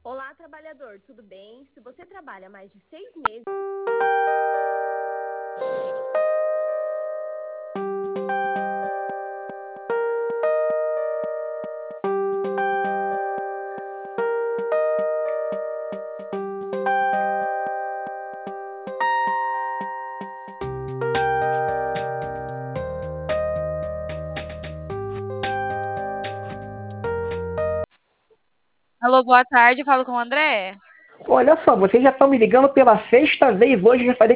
Olá, trabalhador, tudo bem? Se você trabalha mais de 6 meses. Alô, boa tarde, falo com o André. Olha só, vocês já estão me ligando pela sexta vez hoje, já falei